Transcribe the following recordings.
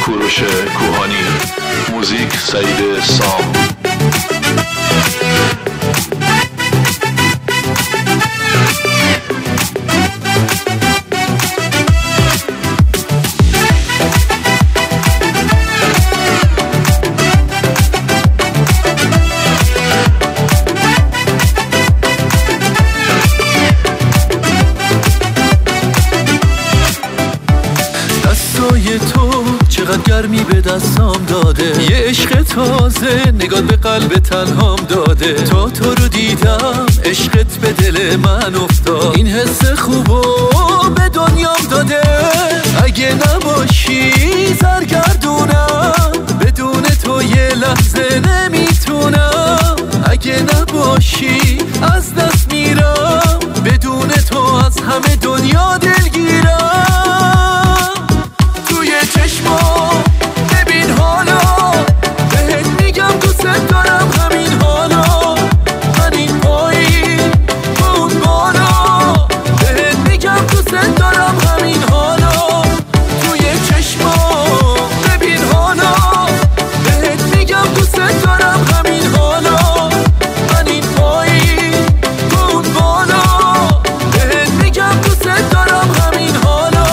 کوروش کوهانی، موزیک سعید سام. تو چقدر گرمی به دستام داده، یه عشق تازه نگات به قلب تنهام داده. تو رو دیدم عشقت به دل من افتاد، این حس خوبو به دنیام داده. اگه نباشی سرگردونم، بدون تو یه لحظه نمیتونم. اگه نباشی از دست میرم، بدون تو از همه دنیا دلگیرم. چشمام ببین حالا، بهت میگم دوست دارم همین حالا. من این پایین اون بالا، بهت میگم دوست دارم همین حالا. توی چشمام ببین حالا، بهت میگم دوست دارم همین حالا. من این پایین اون بالا، بهت میگم دوست دارم همین حالا.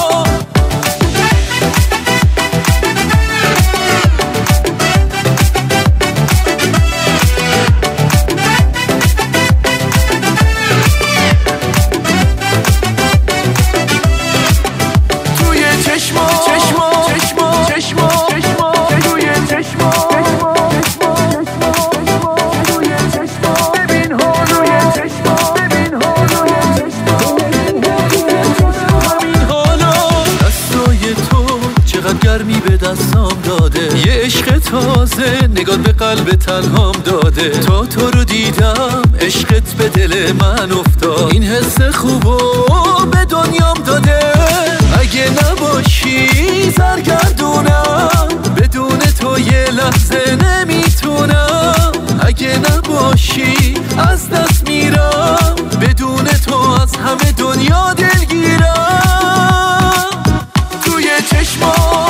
گرمی به دستام داده، یه عشق تازه نگات به قلب تنهام داده. تو رو دیدم عشقت به دل من افتاد، این حس خوبو به دنیام داده. اگه نباشی سرگردونم، بدون تو یه لحظه نمیتونم. اگه نباشی از دست میرم، بدون تو از همه دنیا دلگیرم. توی چشمام